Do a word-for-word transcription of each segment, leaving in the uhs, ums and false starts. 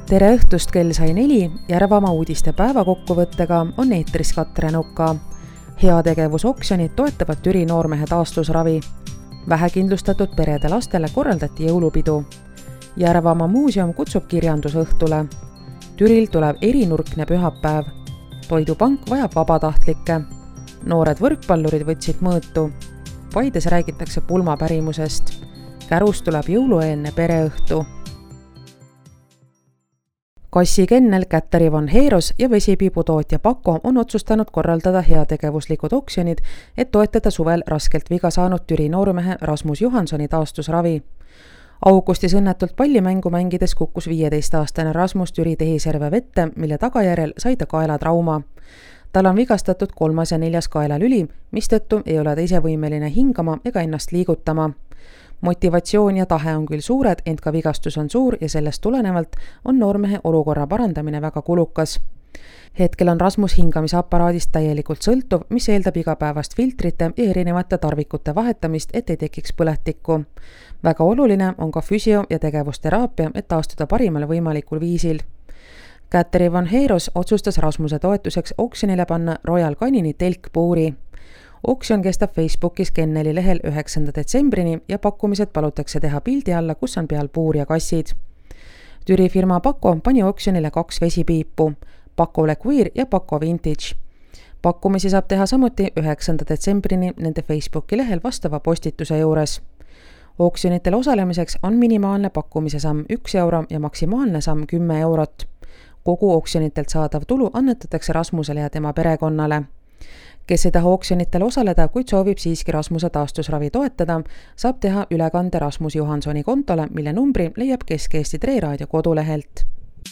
Tere õhtust, kell sai neli, Järvamaa uudiste päevakokkuvõttega on eetris Katre Nuka. Heategevusoksjonid toetavad Türi noormehe taastusravi. Vähekindlustatud perede lastele korraldati jõulupidu. Järvamaa muuseum kutsub kirjandusõhtule. Türil tuleb erinurkne pühapäev. Toidupank vajab vabatahtlikke. Noored võrkpallurid võtsid mõõtu. Paides räägitakse pulmapärimusest. Kärus tuleb jõulueelne pereõhtu. Kassi kennel Kätteri Van Heeros ja vesipiibutootja Pakko on otsustanud korraldada heategevuslikud oksjonid, et toetada suvel raskelt viga saanud Türi noormehe Rasmus Johansoni taastusravi. Augustis õnnetult pallimängu mängides kukkus viieteistaastane Rasmus Türi Tehisjärve vette, mille tagajärjel sai ta kaelatrauma. Tal on vigastatud kolmas ja neljas kaelalüli, mistõttu ei ole ta ise võimeline hingama ega ennast liigutama. Motivatsioon ja tahe on küll suured, ent ka vigastus on suur ja sellest tulenevalt on noormehe olukorra parandamine väga kulukas. Hetkel on Rasmus hingamisaparaadist täielikult sõltuv, mis eeldab igapäevast filtrite ja erinevate tarvikute vahetamist, et ei tekiks põletikku. Väga oluline on ka füsio- ja tegevusteraapia, et taastuda parimal võimalikul viisil. Kätteri Van Heeros otsustas Rasmuse toetuseks oksjonile panna Royal Canini telkpuuri. Oksjon kestab Facebookis Kenneli lehel üheksanda detsembrini ja pakkumised palutakse teha pildi alla, kus on peal puur ja kassid. Türi firma Pakko pani oksjonile kaks vesipiipu, Pakko Queer ja Pakko Vintage. Pakkumisi saab teha samuti üheksanda detsembrini nende Facebooki lehel vastava postituse juures. Oksjonitel osalemiseks on minimaalne pakkumise samm üks euro ja maksimaalne samm kümme eurot. Kogu oksjonitelt saadav tulu annetatakse Rasmusele ja tema perekonnale. Kes ei taha oksjonitel osaleda, kuid soovib siiski Rasmuse taastusravi toetada, saab teha ülekande Rasmus Johansoni kontole, mille numbri leiab Kesk-Eesti Treeraadio kodulehelt.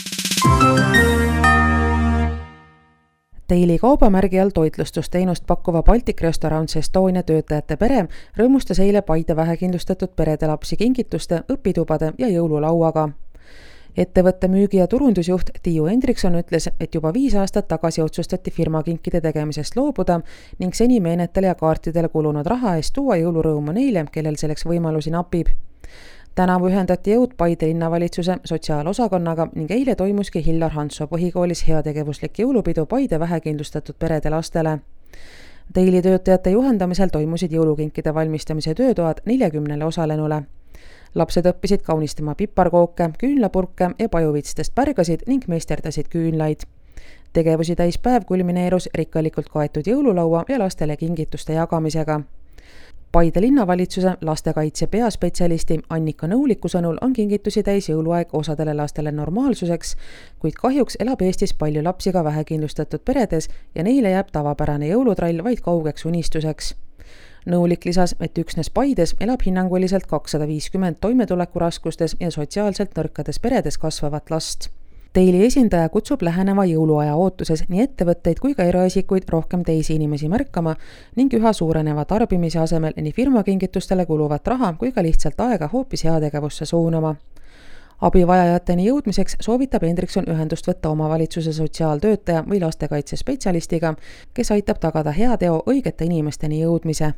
Daily kaubamärgi all toitlustusteenust pakkuva Baltic Restaurants Estonia töötajate pere rõõmustas eile Paide vähekindlustatud perede lapsi kingituste, õpitubade ja jõululauaga. Ettevõtte müügi- ja turundusjuht Tiiu Hendrikson ütles, et juba viis aastat tagasi otsustati firma kinkide tegemisest loobuda ning seni meenetele ja kaartidele kulunud raha eest tuua jõulurõõmu neile, kellel selleks võimalusi napib. Tänavu ühendati jõud Paide linnavalitsuse sotsiaalosakonnaga ning eile toimuski Hillar Hansoo põhikoolis heategevuslik jõulupidu Paide vähekindlustatud perede lastele. Daily töötajate juhendamisel toimusid jõulukinkide valmistamise töötoad neljakümnele osalenule. Lapsed õppisid kaunistama piparkooke, küünlapurke ja pajuvitstest pärgasid ning meisterdasid küünlaid. Tegevusi täis päev kulmineerus rikkalikult kaetud jõululaua ja lastele kingituste jagamisega. Paide linnavalitsuse lastekaitse peaspetsialisti Annika Nõuliku sõnul on kingitusi täis jõuluaeg osadele lastele normaalsuseks, kuid kahjuks elab Eestis palju lapsi ka vähekindlustatud peredes ja neile jääb tavapärane jõulutrall vaid kaugeks unistuseks. Nõulik lisas, et üksnes Paides elab hinnanguliselt kakssada viiskümmend toimetulekuraskustes ja sotsiaalselt nõrkades peredes kasvavat last. Daily esindaja kutsub läheneva jõuluaja ootuses nii ettevõtteid kui ka eraisikuid rohkem teisi inimesi märkama ning üha suureneva tarbimise asemel nii firmakingitustele kuluvat raha kui ka lihtsalt aega hoopis heategevusse suunama. Abivajajateni jõudmiseks soovitab Hendrikson ühendust võtta omavalitsuse sotsiaaltöötaja või lastekaitsespetsialistiga, kes aitab tagada heateo õigete inimesteni jõudmise.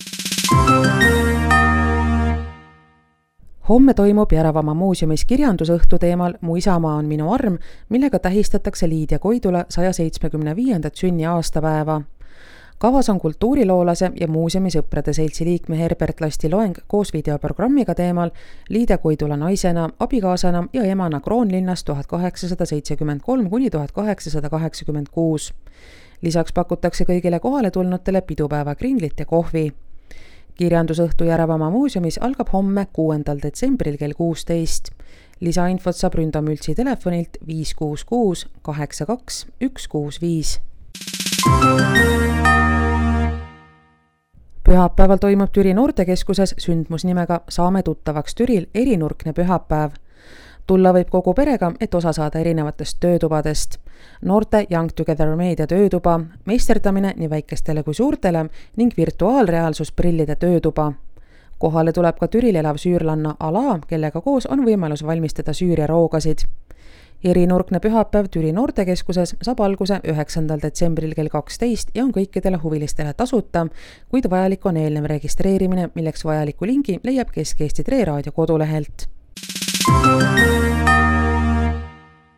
Homme toimub Järvamaa muuseumis kirjandusõhtu teemal Mu isamaa on minu arm, millega tähistatakse Liidia Koidula saja seitsmekümne viiendat sünni aastapäeva. Kavas on kultuuriloolase ja muuseumi sõprade seltsi liikme Herbert Lasti loeng koos videoprogrammiga teemal Liidia Koidula naisena, abikaasana ja emana Kroonlinnas tuhat kaheksasada seitsekümmend kolm kuni tuhat kaheksasada kaheksakümmend kuus. Lisaks pakutakse kõigile kohale tulnutele pidupäeva kringlit ja kohvi. Kirjandusõhtu Järvamaa muuseumis algab homme kuuendal detsembril kell kuusteist. Lisainfot saab Ründa Mültsi telefonilt viis kuus kuus kaheksa kaks üks kuus viis. Pühapäeval toimub Türi noortekeskuses sündmus nimega Saame tuttavaks Türil erinurkne pühapäev. Tulla võib kogu perega, et osa saada erinevatest töötubadest. Noorte Young Together Media töötuba, meisterdamine nii väikestele kui suurtele ning virtuaalreaalsusprillide töötuba. Kohale tuleb ka Türil elav süürlanna Ala, kellega koos on võimalus valmistada Süüria roogasid. Erinurkne pühapäev Türi noortekeskuses saab alguse üheksandal detsembril kell kaksteist ja on kõikidele huvilistele tasuta, kuid vajalik on eelnev registreerimine, milleks vajaliku lingi leiab Kesk-Eesti Treeraadio kodulehelt.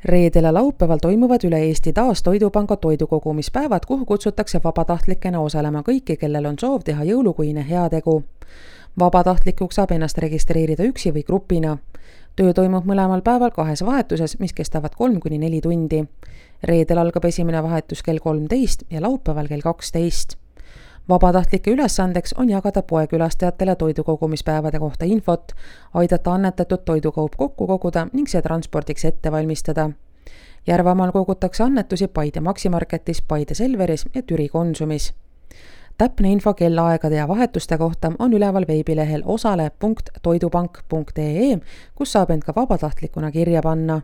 Reedel ja laupäeval toimuvad üle Eesti taas Toidupanga toidukogumispäevad, kuhu kutsutakse vabatahtlikena osalema kõiki, kellel on soov teha jõulukuine heategu. Vabatahtlikuks saab ennast registreerida üksi või grupina. Töö toimub mõlemal päeval kahes vahetuses, mis kestavad kolm kuni neli tundi. Reedel algab esimene vahetus kell kolmteist ja laupäeval kell kaksteist. Vabatahtlike ülesandeks on jagada poekülastajatele toidukogumispäevade kohta infot, aidata annetatud toidukaup kokku koguda ning see transpordiks ette valmistada. Järvamaal kogutakse annetusi Paide Maximarketis, Paide Selveris ja Türi Konsumis. Täpne info kellaaegade ja vahetuste kohta on üleval veebilehel osale punkt toidupank punkt ee, kus saab end ka vabatahtlikuna kirja panna.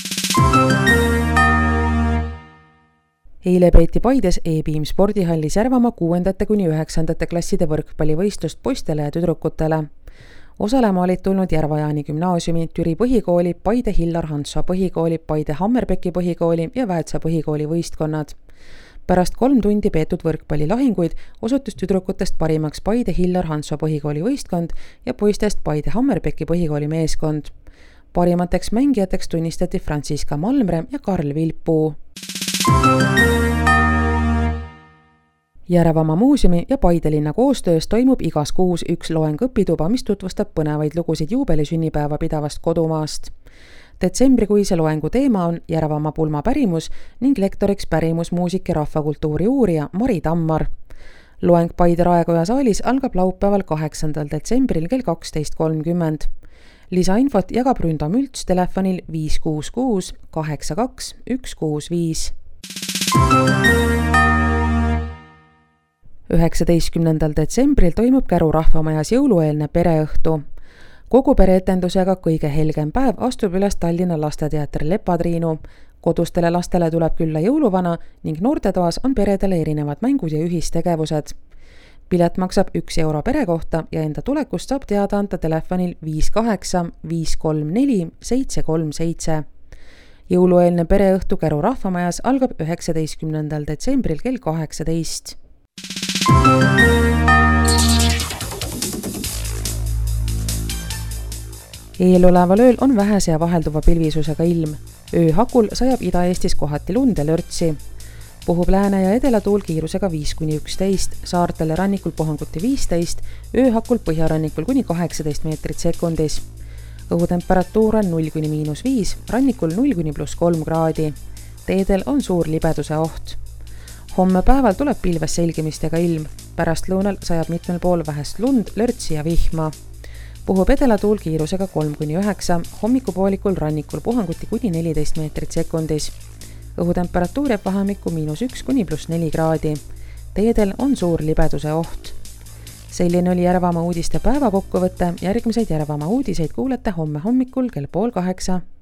Eile peeti Paides E-Beam spordihallis Järvamaa kuuendate kuni üheksandate klasside võrkpallivõistlust poistele ja tüdrukutele. Osalema olid tulnud Järva-Jaani gümnaasiumi, Türi põhikooli, Paide Hillar Hansoo põhikooli, Paide Hammerbecki põhikooli ja Väätsa põhikooli võistkonnad. Pärast kolm tundi peetud võrkpallilahinguid osutus tüdrukutest parimaks Paide Hillar Hansoo põhikooli võistkond ja poistest Paide Hammerbecki põhikooli meeskond. Parimateks mängijateks tunnistati Franziska Malmre ja Karl Vilpuu. Järvamaa muuseumi ja Paide linna koostöös toimub igas kuus üks loeng õpituba, mis tutvustab põnevaid lugusid juubeli sünnipäeva pidavast kodumaast. Detsembrikuise loengu teema on Järvamaa pulma pärimus ning lektoriks pärimusmuusik ja rahvakultuuri uurija Mari Tammar. Loeng Paide Raekoja saalis algab laupäeval kaheksandal detsembril kell kaksteist kolmkümmend. Lisainfot jagab Ründa Mülts telefonil viis kuus kuus kaheksa kaks üks kuus viis. üheksateistkümnendal detsembril toimub Käru rahvamajas jõulueelne pereõhtu. Kogu pereetendusega kõige helgem päev astub üles Tallinna lasteteater Lepatriinu. Kodustele lastele tuleb külla jõuluvana ning noortetoas on peredele erinevad mängud ja ühistegevused. Pilet maksab üks euro pere kohta ja enda tulekust saab teada anda telefonil viis kaheksa viis kolm neli seitse kolm seitse. Jõulueelne pereõhtu Käru rahvamajas algab üheksateistkümnendal detsembril kell kaheksateist. Eeloleval ööl on vähese ja vahelduva pilvisusega ilm. Ööhakul sajab Ida-Eestis kohati lund ja lörtsi. Puhub lääne- ja edelatuul kiirusega viis kuni üksteist, saartel ja rannikul puhanguti viisteist, ööhakul põhjarannikul kuni kaheksateist meetrit sekundis. Õhutemperatuur on null kuni miinus viis, rannikul null kuni pluss kolm kraadi. Teedel on suur libeduse oht. Homme päeval tuleb pilves selgimistega ilm. Pärast lõunal sajab mitmel pool vähest lund, lörtsi ja vihma. Puhub edelatuul kiirusega kolm kuni üheksa, hommikupoolikul rannikul puhanguti kuni neliteist meetrit sekundis. Õhutemperatuur jääb vahemikku miinus üks kuni pluss neli kraadi. Teedel on suur libeduse oht. Selline oli Järvamaa uudiste päevakokkuvõte. Järgmiseid Järvamaa uudiseid kuulete homme hommikul kell pool kaheksa.